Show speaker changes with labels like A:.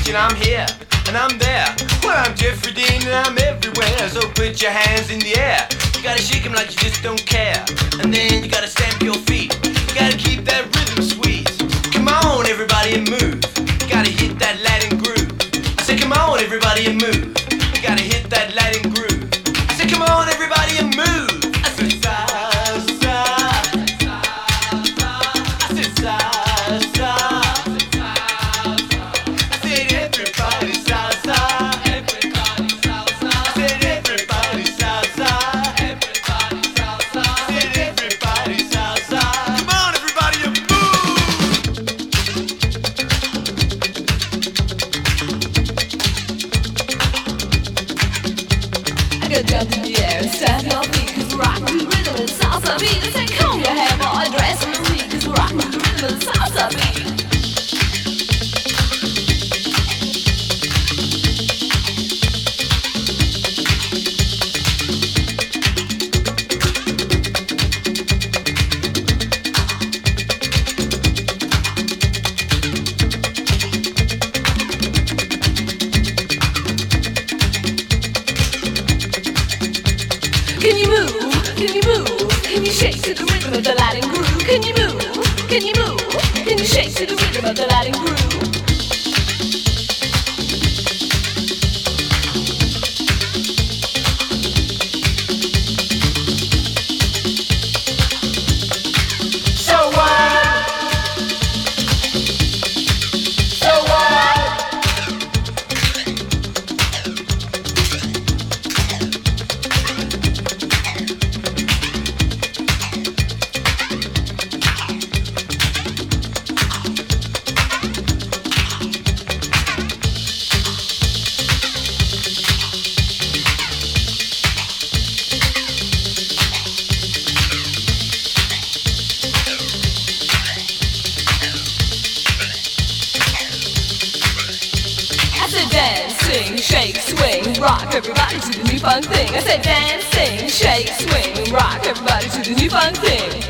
A: stage and I'm here and I'm there. Well, I'm Jeffrey Dean and I'm everywhere. So put your hands in the air. You gotta shake them like you just don't care. And then you gotta stamp your feet. You gotta keep that rhythm sweet. Come on, everybody, and move. You gotta hit that Latin groove. I said, come on, everybody, and move. You gotta hit that Latin groove. I said, come on, everybody, and move. I said, salsa. I said, salsa. I said, everybody, salsa. Everybody, salsa. I said, everybody, salsa. Everybody, salsa. I said, everybody, salsa. Come on, everybody, and move.
B: I go jump in the air and stamp your feet, 'cause we're rockin' to the rhythm of the salsa beat. I say, comb your hair, boy, dress in the week, 'cause we're rockin' to the rhythm of the salsa beat. Can you move? Can you move? Can you shake to the rhythm of the Latin groove? Can you move? Can you move? Can you shake to the rhythm of the Latin groove?
A: So what? So what?
B: I said dance, sing, shake, swing, rock everybody to the new funk thing. I said dance, sing, shake, swing, rock everybody to the new funk thing.